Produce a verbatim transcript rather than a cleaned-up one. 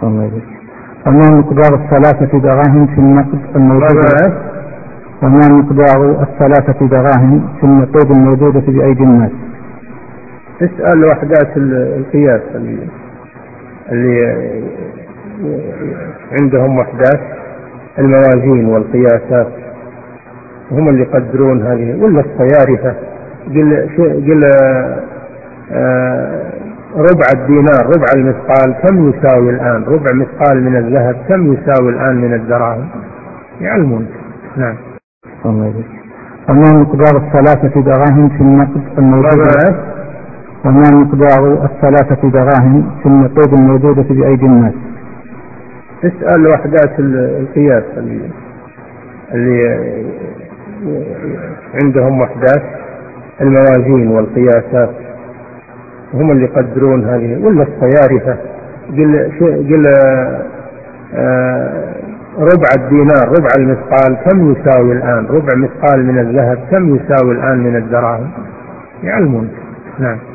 الله يبارك. وما مقدار الثلاثة دراهم في النقد الموجودة وما مقدار الثلاثة دراهم في النقود الموجودة بأيدي الناس؟ اسأل وحدات القياس اللي, اللي عندهم وحدات الموازين والقياسات، هم اللي يقدرون هذه، ولا الصيارفة قل, قل آه ربع الدينار ربع المثقال كم يساوي الآن، ربع مثقال من الذهب كم يساوي الآن من الدراهم، يعلمون. نعم. الله يبارك. وما مقدار الثلاثة دراهم في النقد الموجودة وما مقدار الثلاثة دراهم في النقود الموجودة بأيدي الناس؟ اسأل وحدات القياس اللي, اللي عندهم وحدات الموازين والقياسات، هم اللي يقدرون هذه، ولا الصيارفة قل, قل آه ربع الدينار ربع المثقال كم يساوي الآن، ربع مثقال من الذهب كم يساوي الآن من الدراهم، يعلمون. نعم.